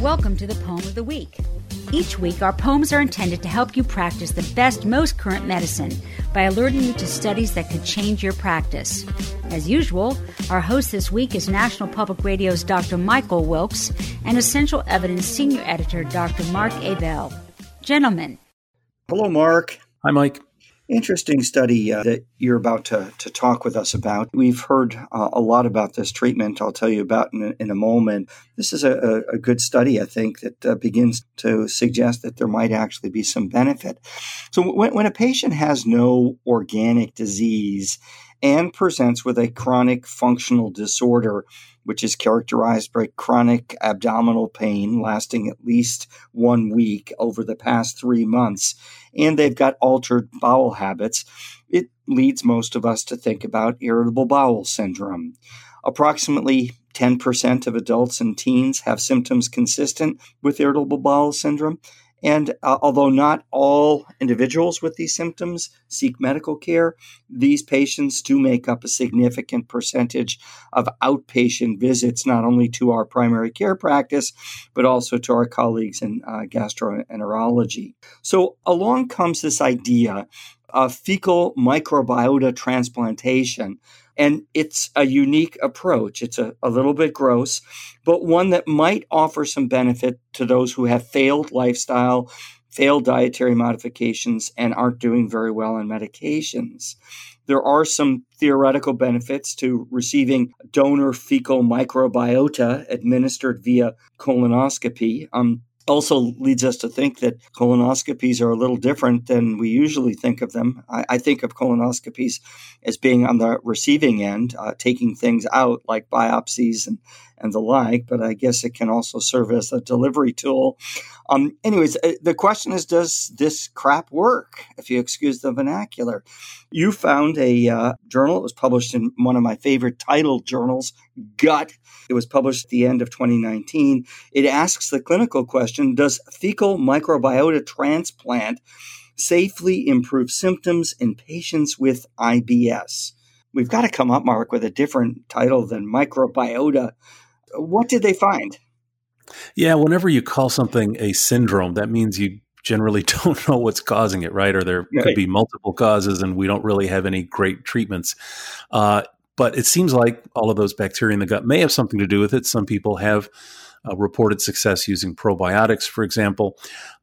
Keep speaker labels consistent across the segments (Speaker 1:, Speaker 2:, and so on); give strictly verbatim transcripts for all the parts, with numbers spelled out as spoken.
Speaker 1: Welcome to the Poem of the Week. Each week, our poems are intended to help you practice the best, most current medicine by alerting you to studies that could change your practice. As usual, our host this week is National Public Radio's Doctor Michael Wilkes and Essential Evidence Senior Editor Doctor Mark Avell. Gentlemen.
Speaker 2: Hello, Mark.
Speaker 3: Hi, Mike.
Speaker 2: Interesting study uh, that you're about to, to talk with us about. We've heard uh, a lot about this treatment. I'll tell you about in a, in a moment. This is a, a good study, I think, that uh, begins to suggest that there might actually be some benefit. So when, when a patient has no organic disease and presents with a chronic functional disorder, which is characterized by chronic abdominal pain lasting at least one week over the past three months, and they've got altered bowel habits, it leads most of us to think about irritable bowel syndrome. Approximately ten percent of adults and teens have symptoms consistent with irritable bowel syndrome. And uh, although not all individuals with these symptoms seek medical care, these patients do make up a significant percentage of outpatient visits, not only to our primary care practice, but also to our colleagues in uh, gastroenterology. So along comes this idea of fecal microbiota transplantation. And it's a unique approach. It's a, a little bit gross, but one that might offer some benefit to those who have failed lifestyle, failed dietary modifications, and aren't doing very well on medications. There are some theoretical benefits to receiving donor fecal microbiota administered via colonoscopy. Um, also leads us to think that colonoscopies are a little different than we usually think of them. I, I think of colonoscopies as being on the receiving end, uh, taking things out like biopsies and, and the like, but I guess it can also serve as a delivery tool. Um, anyways, uh, the question is, does this crap work, if you excuse the vernacular? You found a uh, journal. It was published in one of my favorite titled journals, Gut. It was published at the end of twenty nineteen. It asks the clinical question, does fecal microbiota transplant safely improve symptoms in patients with I B S? We've got to come up, Mark, with a different title than microbiota. What did they find?
Speaker 3: Yeah, whenever you call something a syndrome, that means you generally don't know what's causing it, right? Or there
Speaker 2: Right.
Speaker 3: could be multiple causes and we don't really have any great treatments. Uh, but it seems like all of those bacteria in the gut may have something to do with it. Some people have uh, reported success using probiotics, for example.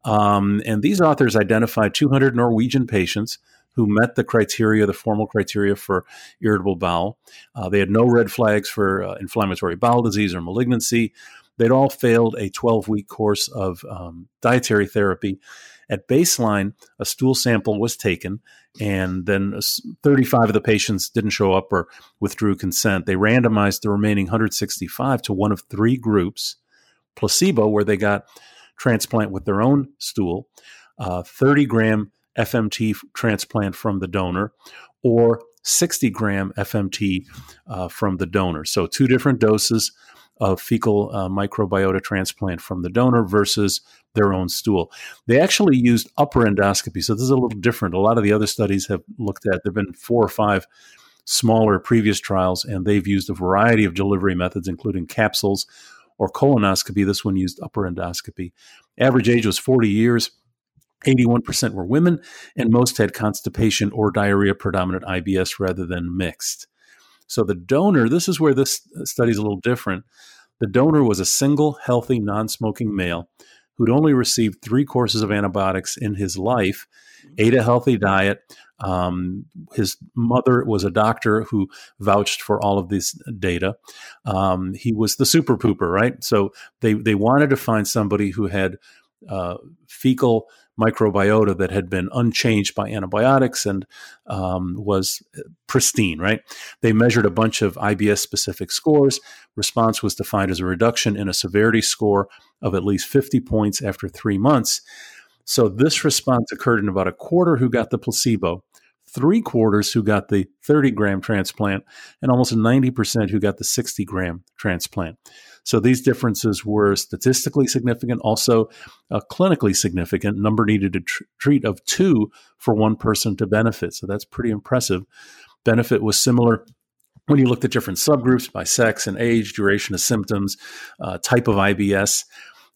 Speaker 3: Um, and these authors identified two hundred Norwegian patients who met the criteria, the formal criteria for irritable bowel. Uh, they had no red flags for uh, inflammatory bowel disease or malignancy. They'd all failed a twelve-week course of um, dietary therapy. At baseline, a stool sample was taken, and then thirty-five of the patients didn't show up or withdrew consent. They randomized the remaining one hundred sixty-five to one of three groups: placebo, where they got transplant with their own stool, uh, thirty gram F M T transplant from the donor, or sixty gram F M T uh, from the donor. So two different doses of fecal uh, microbiota transplant from the donor versus their own stool. They actually used upper endoscopy. So this is a little different. A lot of the other studies have looked at, there have been four or five smaller previous trials, and they've used a variety of delivery methods, including capsules or colonoscopy. This one used upper endoscopy. Average age was forty years. eighty-one percent were women, and most had constipation or diarrhea predominant I B S rather than mixed. So the donor, this is where this study is a little different. The donor was a single, healthy, non-smoking male who'd only received three courses of antibiotics in his life, ate a healthy diet. Um, his mother was a doctor who vouched for all of this data. Um, he was the super pooper, right? So they, they wanted to find somebody who had uh, fecal microbiota that had been unchanged by antibiotics and um, was pristine, right? They measured a bunch of I B S-specific scores. Response was defined as a reduction in a severity score of at least fifty points after three months. So this response occurred in about a quarter who got the placebo, three quarters who got the thirty gram transplant, and almost ninety percent who got the sixty gram transplant. So these differences were statistically significant, also uh, clinically significant. Number needed to tr- treat of two for one person to benefit. So that's pretty impressive. Benefit was similar when you looked at different subgroups by sex and age, duration of symptoms, uh, type of I B S.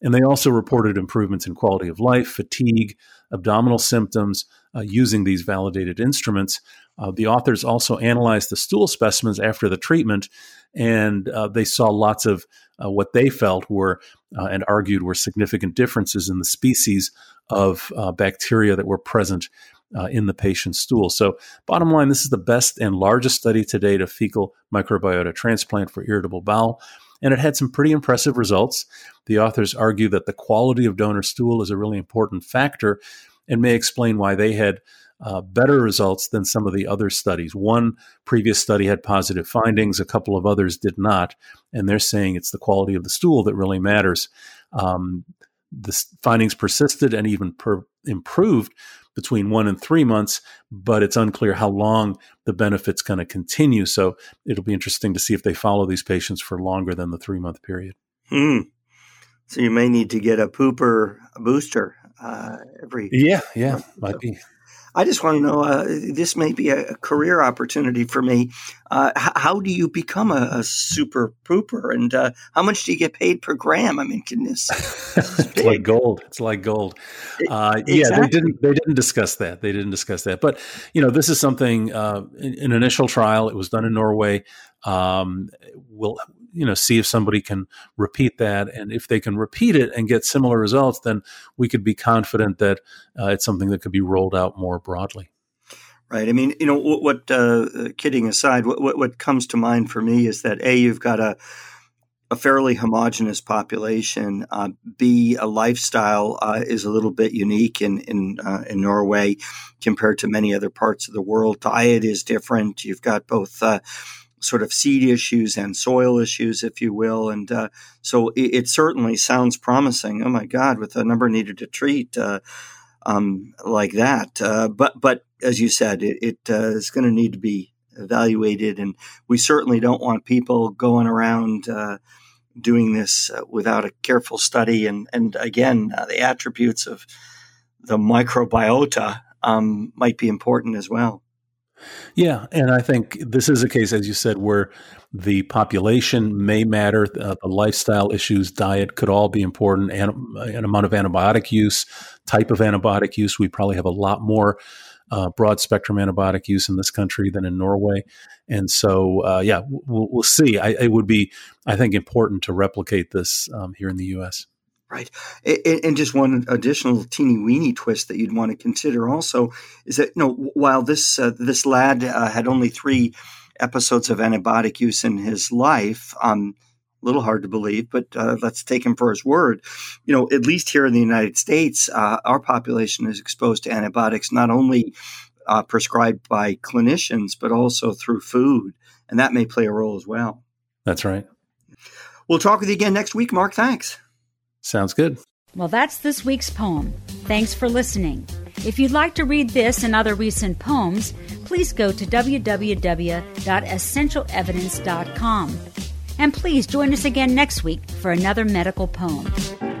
Speaker 3: And they also reported improvements in quality of life, fatigue, abdominal symptoms uh, using these validated instruments. Uh, the authors also analyzed the stool specimens after the treatment, and uh, they saw lots of uh, what they felt were uh, and argued were significant differences in the species of uh, bacteria that were present uh, in the patient's stool. So bottom line, this is the best and largest study to date of fecal microbiota transplant for irritable bowel, and it had some pretty impressive results. The authors argue that the quality of donor stool is a really important factor and may explain why they had Uh, better results than some of the other studies. One previous study had positive findings, a couple of others did not, and they're saying it's the quality of the stool that really matters. Um, the findings persisted and even per- improved between one and three months, but it's unclear how long the benefit's going to continue. So it'll be interesting to see if they follow these patients for longer than the three-month period.
Speaker 2: Hmm. So you may need to get a pooper booster uh, every...
Speaker 3: Yeah, yeah, might be.
Speaker 2: I just want to know, uh, this may be a career opportunity for me. Uh, h- how do you become a, a super pooper, and uh, how much do you get paid per gram? I mean, goodness,
Speaker 3: it's like gold. It's like gold. Uh, exactly. Yeah, they didn't. They didn't discuss that. They didn't discuss that. But you know, this is something. Uh, in, an initial trial, it was done in Norway. Um, we'll you know see if somebody can repeat that, and if they can repeat it and get similar results, then we could be confident that uh, it's something that could be rolled out more broadly.
Speaker 2: Right. I mean, you know, what, what uh, kidding aside, what, what what comes to mind for me is that A, you've got a a fairly homogenous population. Uh, B, a lifestyle uh, is a little bit unique in in uh, in Norway compared to many other parts of the world. Diet is different. You've got both uh, sort of seed issues and soil issues, if you will, and uh, so it, it certainly sounds promising. Oh my God, with the number needed to treat uh, um, like that, uh, but but. As you said, it, it uh, is going to need to be evaluated, and we certainly don't want people going around uh, doing this uh, without a careful study. And, and again, uh, the attributes of the microbiota um, might be important as well.
Speaker 3: Yeah, and I think this is a case, as you said, where the population may matter, uh, the lifestyle issues, diet could all be important, and an amount of antibiotic use, type of antibiotic use. We probably have a lot more Uh, broad spectrum antibiotic use in this country than in Norway. And so, uh, yeah, we'll, we'll see. I, it would be, I think, important to replicate this um, here in the U S.
Speaker 2: Right. And, and just one additional teeny weeny twist that you'd want to consider also is that, you know, while this, uh, this lad uh, had only three episodes of antibiotic use in his life, um, a little hard to believe, but uh, let's take him for his word. You know, at least here in the United States, uh, our population is exposed to antibiotics not only uh, prescribed by clinicians, but also through food. And that may play a role as well.
Speaker 3: That's right.
Speaker 2: We'll talk with you again next week, Mark. Thanks.
Speaker 3: Sounds good.
Speaker 1: Well, that's this week's poem. Thanks for listening. If you'd like to read this and other recent poems, please go to w w w dot essential evidence dot com. And please join us again next week for another medical poem.